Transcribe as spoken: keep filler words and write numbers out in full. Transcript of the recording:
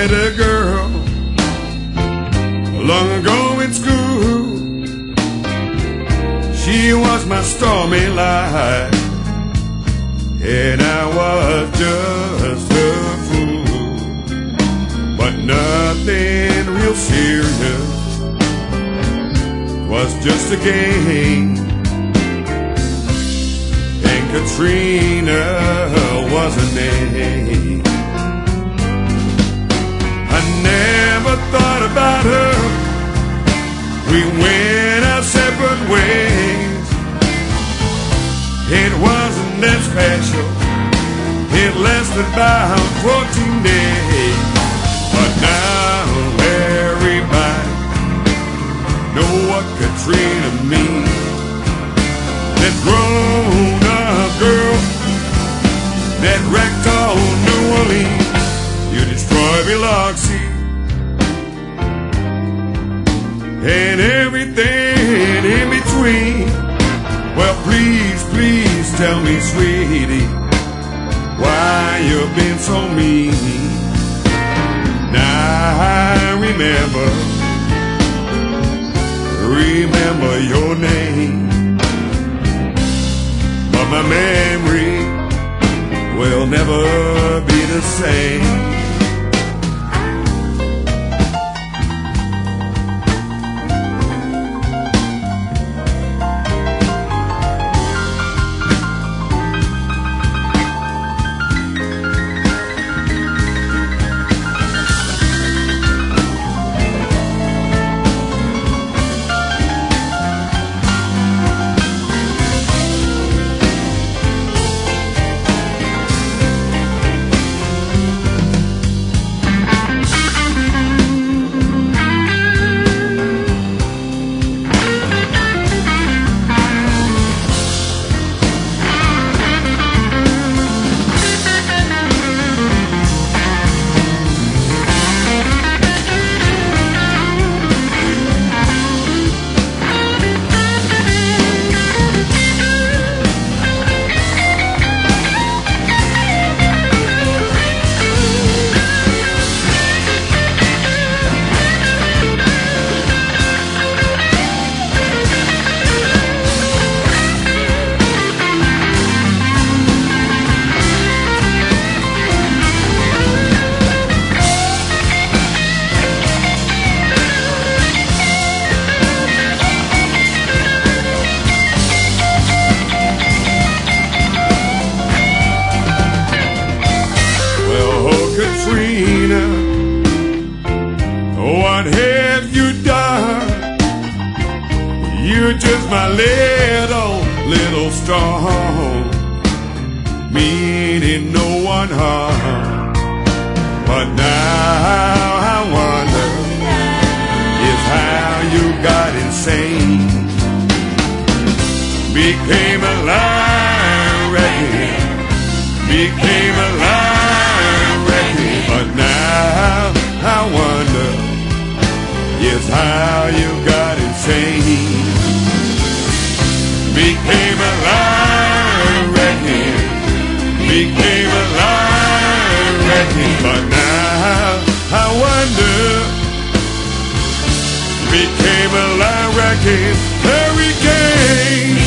met a girl long ago in school. She was my stormy light, and I was just a fool. But nothing real serious, was just a game. And Katrina was her name. I never thought about her. We went our separate ways. It wasn't that special. It lasted about fourteen days. But now everybody know what Katrina means. That grown-up girl that wrecked all New Orleans. You destroyed Biloxi and everything in between. Well, please, please tell me, sweetie, why you've been so mean. Now I remember, remember your name, but my memory will never be the same. Katrina, what have you done? You're just my little, little star, meaning no one harm. But now I wonder is how you got insane. Became a liar again, became a liar. But now I wonder is how you got insane. Became a liar again, became a liar again. But now I wonder, became a liar again. Hurricane.